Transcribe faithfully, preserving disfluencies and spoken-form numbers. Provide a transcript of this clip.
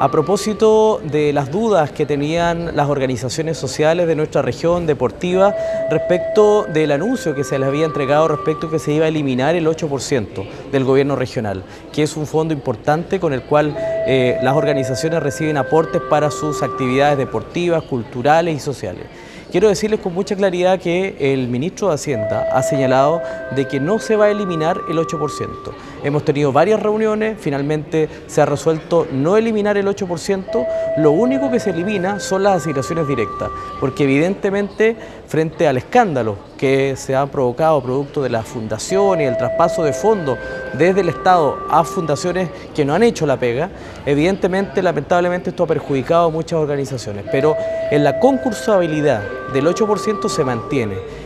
A propósito de las dudas que tenían las organizaciones sociales de nuestra región deportiva respecto del anuncio que se les había entregado respecto que se iba a eliminar el ocho por ciento del gobierno regional, que es un fondo importante con el cual eh, las organizaciones reciben aportes para sus actividades deportivas, culturales y sociales. Quiero decirles con mucha claridad que el ministro de Hacienda ha señalado de que no se va a eliminar el ocho por ciento. Hemos tenido varias reuniones, finalmente se ha resuelto no eliminar el ocho por ciento, lo único que se elimina son las asignaciones directas, porque evidentemente frente al escándalo que se ha provocado producto de la fundación y el traspaso de fondos desde el Estado a fundaciones que no han hecho la pega, evidentemente, lamentablemente esto ha perjudicado a muchas organizaciones, pero en la concursabilidad del ocho por ciento se mantiene.